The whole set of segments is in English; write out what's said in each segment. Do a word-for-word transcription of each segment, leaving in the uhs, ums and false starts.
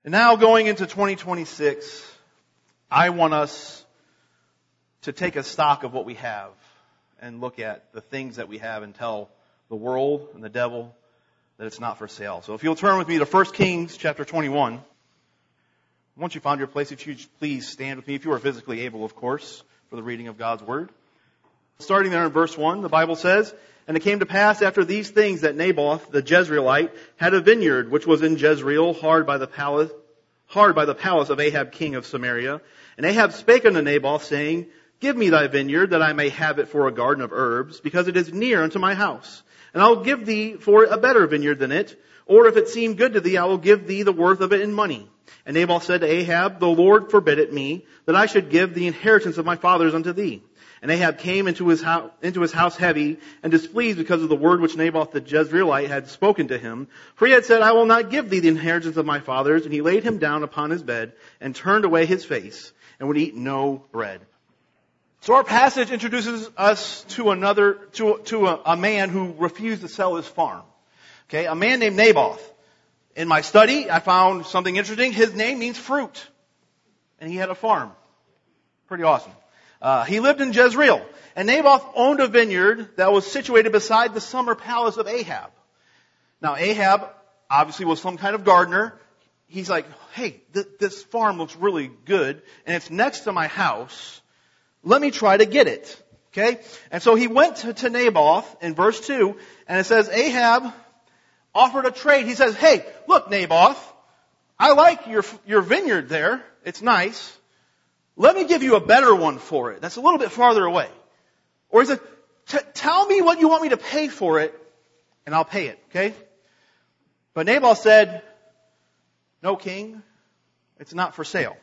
And now going into twenty twenty-six, I want us to take a stock of what we have and look at the things that we have and tell the world and the devil that it's not for sale. So if you'll turn with me to First Kings chapter twenty-one. Once you found your place, if you please stand with me, if you are physically able, of course, for the reading of God's Word. Starting there in verse one, the Bible says, "And it came to pass after these things that Naboth the Jezreelite had a vineyard which was in Jezreel, hard by the palace, hard by the palace of Ahab king of Samaria. And Ahab spake unto Naboth, saying, Give me thy vineyard, that I may have it for a garden of herbs, because it is near unto my house. And I will give thee for it a better vineyard than it. Or if it seem good to thee, I will give thee the worth of it in money. And Naboth said to Ahab, The Lord forbid it me, that I should give the inheritance of my fathers unto thee. And Ahab came into his house, into his house heavy and displeased because of the word which Naboth the Jezreelite had spoken to him. For he had said, I will not give thee the inheritance of my fathers. And he laid him down upon his bed and turned away his face and would eat no bread." So our passage introduces us to another, to, to a, a man who refused to sell his farm. Okay, a man named Naboth. In my study, I found something interesting. His name means fruit. And he had a farm. Pretty awesome. Uh, he lived in Jezreel. And Naboth owned a vineyard that was situated beside the summer palace of Ahab. Now Ahab obviously was some kind of gardener. He's like, hey, th- this farm looks really good. And it's next to my house. Let me try to get it. Okay? And so he went to, to Naboth in verse two. And it says Ahab offered a trade. He says, hey, look, Naboth, I like your, your vineyard there. It's nice. Let me give you a better one for it. That's a little bit farther away. Or he said, tell me what you want me to pay for it, and I'll pay it. Okay? But Naboth said, no, king, it's not for sale.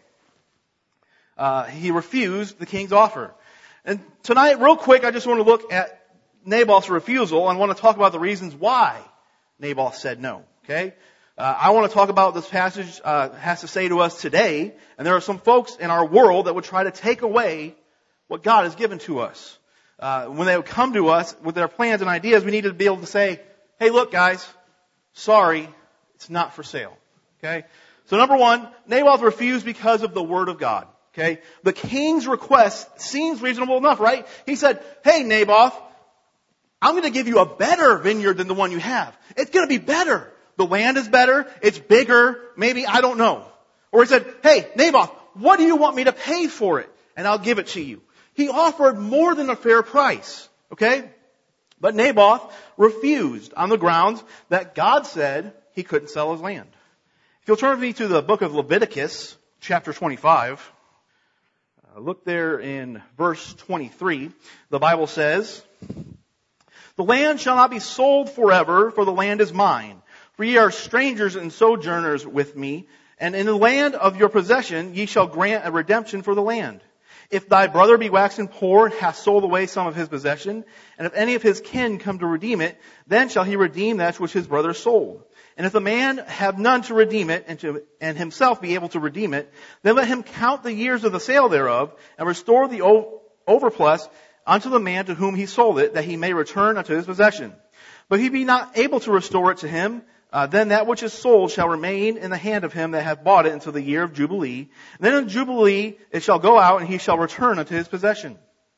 Uh, he refused the king's offer. And tonight, real quick, I just want to look at Naboth's refusal and want to talk about the reasons why Naboth said no. Okay? Uh, I want to talk about this passage uh, has to say to us today, and there are some folks in our world that would try to take away what God has given to us. Uh, when they would come to us with their plans and ideas, we need to be able to say, hey, look, guys, sorry, it's not for sale. Okay? So number one, Naboth refused because of the word of God. Okay? The king's request seems reasonable enough, right? He said, hey, Naboth, I'm going to give you a better vineyard than the one you have. It's going to be better. The land is better. It's bigger. Maybe, I don't know. Or he said, hey, Naboth, what do you want me to pay for it? And I'll give it to you. He offered more than a fair price. Okay? But Naboth refused on the grounds that God said he couldn't sell his land. If you'll turn with me to the book of Leviticus, chapter twenty-five, uh, look there in verse twenty-three. The Bible says, the land shall not be sold forever, for the land is mine. For ye are strangers and sojourners with me, and in the land of your possession ye shall grant a redemption for the land. If thy brother be waxen poor and hath sold away some of his possession, and if any of his kin come to redeem it, then shall he redeem that which his brother sold. And if the man have none to redeem it, and, to, and himself be able to redeem it, then let him count the years of the sale thereof, and restore the o- overplus unto the man to whom he sold it, that he may return unto his possession. But if he be not able to restore it to him, Uh, then that which is sold shall remain in the hand of him that hath bought it until the year of Jubilee. And then in Jubilee it shall go out, and he shall return unto his possession.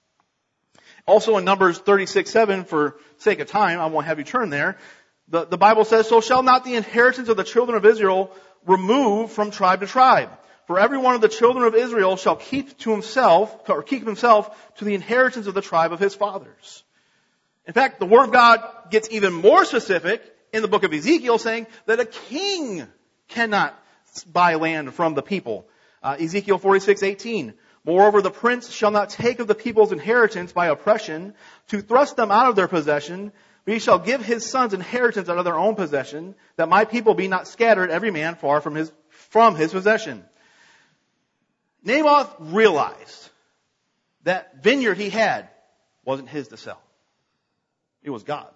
Also in Numbers thirty-six seven, for sake of time, I won't have you turn there. The, the Bible says, so shall not the inheritance of the children of Israel remove from tribe to tribe. For every one of the children of Israel shall keep to himself, or keep himself to the inheritance of the tribe of his fathers. In fact, the Word of God gets even more specific in the book of Ezekiel, saying that a king cannot buy land from the people. Uh, Ezekiel forty-six eighteen. Moreover, the prince shall not take of the people's inheritance by oppression to thrust them out of their possession, but he shall give his sons inheritance out of their own possession, that my people be not scattered every man far from his, from his possession. Naboth realized that vineyard he had wasn't his to sell. It was God's.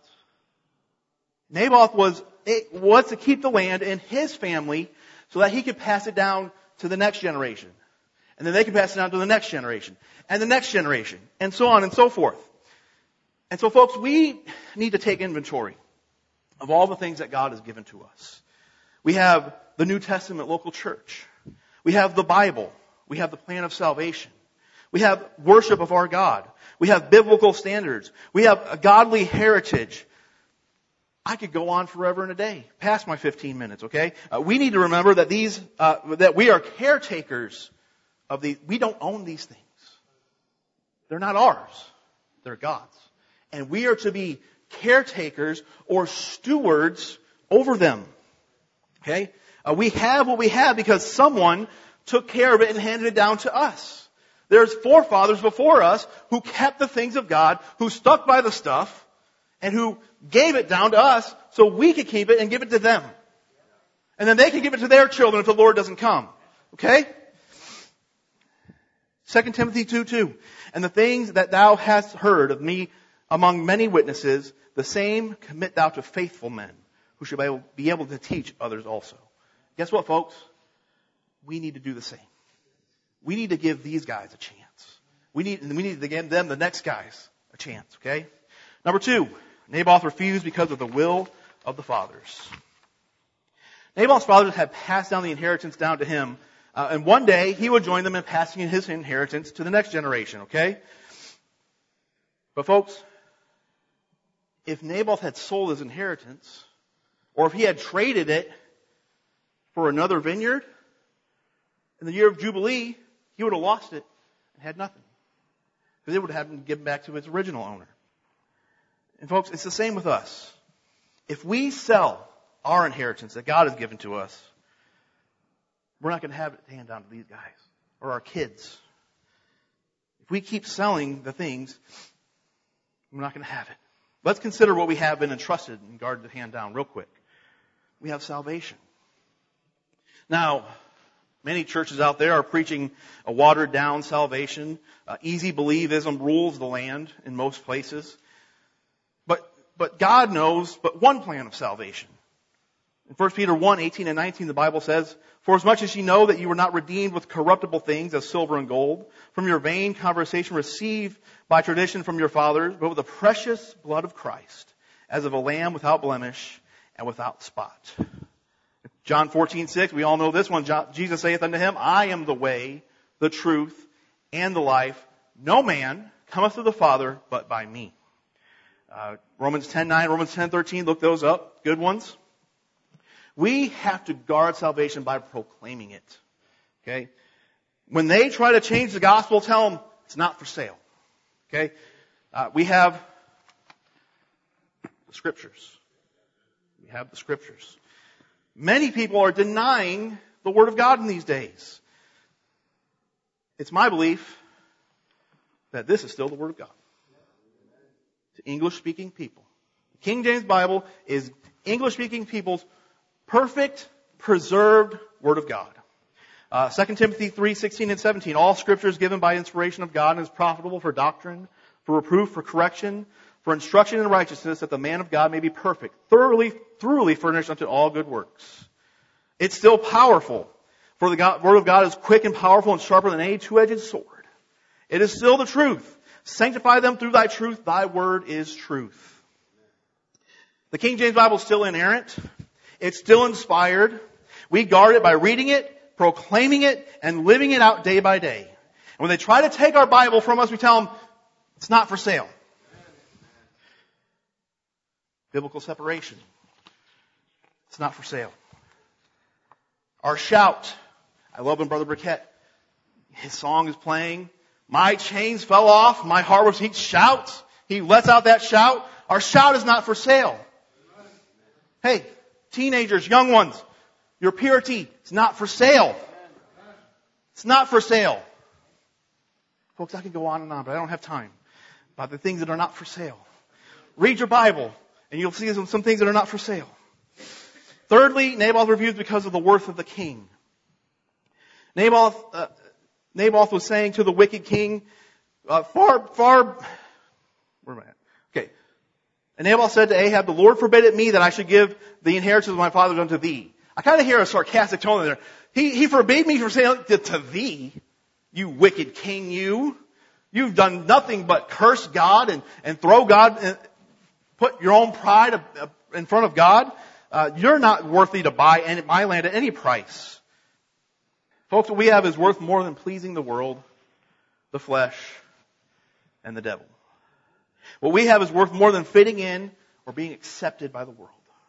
Naboth was, was to keep the land in his family so that he could pass it down to the next generation. And then they could pass it down to the next generation. And the next generation. And so on and so forth. And so folks, we need to take inventory of all the things that God has given to us. We have the New Testament local church. We have the Bible. We have the plan of salvation. We have worship of our God. We have biblical standards. We have a godly heritage. I could go on forever and a day, past my fifteen minutes, okay? Uh, we need to remember that these, uh, that we are caretakers of the, we don't own these things. They're not ours. They're God's. And we are to be caretakers or stewards over them. Okay? Uh, we have what we have because someone took care of it and handed it down to us. There's forefathers before us who kept the things of God, who stuck by the stuff, and who gave it down to us so we could keep it and give it to them. And then they can give it to their children if the Lord doesn't come. Okay? Second Timothy two two. And the things that thou hast heard of me among many witnesses, the same commit thou to faithful men, who should be able to teach others also. Guess what, folks? We need to do the same. We need to give these guys a chance. We need, we need to give them, the next guys, a chance, okay? Number two, Naboth refused because of the will of the fathers. Naboth's fathers had passed down the inheritance down to him, uh, and one day he would join them in passing his inheritance to the next generation, okay? But folks, if Naboth had sold his inheritance, or if he had traded it for another vineyard, in the year of Jubilee, he would have lost it and had nothing. Because it would have been given back to its original owner. And folks, it's the same with us. If we sell our inheritance that God has given to us, we're not going to have it to hand down to these guys or our kids. If we keep selling the things, we're not going to have it. Let's consider what we have been entrusted in regard to hand down real quick. We have salvation. Now, many churches out there are preaching a watered down salvation. Uh, easy believism rules the land in most places. But, but God knows but one plan of salvation. In First Peter one, eighteen and nineteen, the Bible says, "For as much as ye know that you were not redeemed with corruptible things as silver and gold, from your vain conversation received by tradition from your fathers, but with the precious blood of Christ, as of a lamb without blemish and without spot." John fourteen six, we all know this one. Jesus saith unto him, "I am the way, the truth, and the life. No man cometh to the Father but by me." Uh, Romans ten nine, Romans ten thirteen, look those up. Good ones. We have to guard salvation by proclaiming it. Okay? When they try to change the gospel, tell them it's not for sale. Okay? Uh, we have the scriptures. We have the scriptures. Many people are denying the Word of God in these days. It's my belief that this is still the Word of God to English-speaking people. The King James Bible is English-speaking people's perfect, preserved Word of God. Uh, Second Timothy three sixteen and seventeen, "All Scripture is given by inspiration of God and is profitable for doctrine, for reproof, for correction, for instruction in righteousness, that the man of God may be perfect, thoroughly, thoroughly furnished unto all good works." It's still powerful. For the God, Word of God is quick and powerful and sharper than any two-edged sword. It is still the truth. "Sanctify them through thy truth. Thy word is truth." The King James Bible is still inerrant. It's still inspired. We guard it by reading it, proclaiming it, and living it out day by day. And when they try to take our Bible from us, we tell them, it's not for sale. Biblical separation. It's not for sale. Our shout. I love when Brother Burkett, his song is playing. "My chains fell off. My heart was," he shouts. He lets out that shout. Our shout is not for sale. Hey, teenagers, young ones, your purity is not for sale. It's not for sale. Folks, I could go on and on, but I don't have time. About the things that are not for sale. Read your Bible, and you'll see some, some things that are not for sale. Thirdly, Naboth refused because of the worth of the king. Naboth, uh, Naboth was saying to the wicked king, uh, far, far, where am I at? Okay. And Naboth said to Ahab, "The Lord forbid it me that I should give the inheritance of my fathers unto thee." I kind of hear a sarcastic tone in there. He, he forbade me from saying to, to thee, you wicked king, you. You've done nothing but curse God and, and throw God, and put your own pride in front of God. Uh, you're not worthy to buy any, my land at any price. Folks, what we have is worth more than pleasing the world, the flesh, and the devil. What we have is worth more than fitting in or being accepted by the world.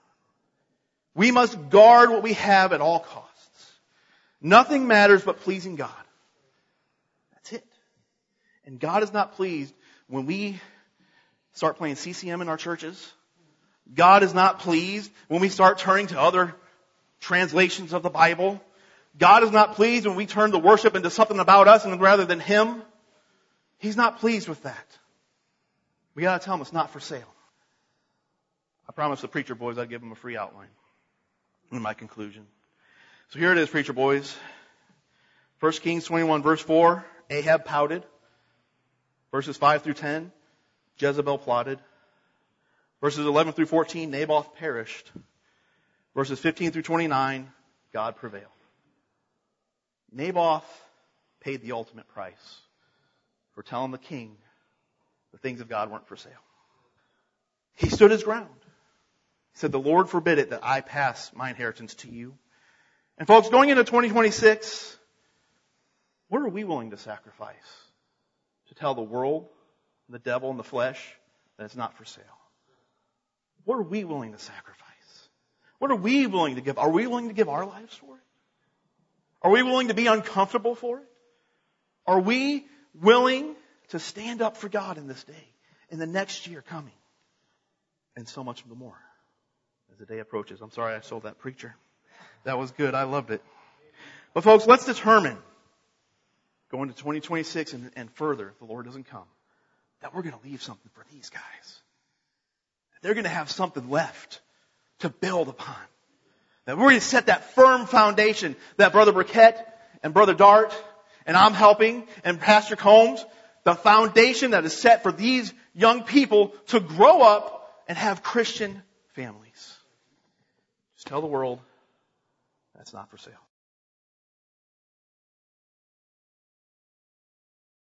We must guard what we have at all costs. Nothing matters but pleasing God. That's it. And God is not pleased when we start playing C C M in our churches. God is not pleased when we start turning to other translations of the Bible. God is not pleased when we turn the worship into something about us and rather than Him. He's not pleased with that. We got to tell Him it's not for sale. I promised the preacher boys I'd give them a free outline in my conclusion. So here it is, preacher boys. First Kings twenty-one, verse four, Ahab pouted. Verses five through ten, Jezebel plotted. Verses eleven through fourteen, Naboth perished. Verses fifteen through twenty-nine, God prevailed. Naboth paid the ultimate price for telling the king the things of God weren't for sale. He stood his ground. He said, the Lord forbid it that I pass my inheritance to you. And folks, going into twenty twenty-six, what are we willing to sacrifice to tell the world, the devil, and the flesh that it's not for sale? What are we willing to sacrifice? What are we willing to give? Are we willing to give our lives for it? Are we willing to be uncomfortable for it? Are we willing to stand up for God in this day, in the next year coming? And so much more as the day approaches. I'm sorry I sold that preacher. That was good. I loved it. But folks, let's determine going to twenty twenty-six and, and further, if the Lord doesn't come, that we're going to leave something for these guys. They're going to have something left to build upon. That we're going to set that firm foundation that Brother Burkett and Brother Dart and I'm helping and Pastor Combs, the foundation that is set for these young people to grow up and have Christian families. Just tell the world that's not for sale.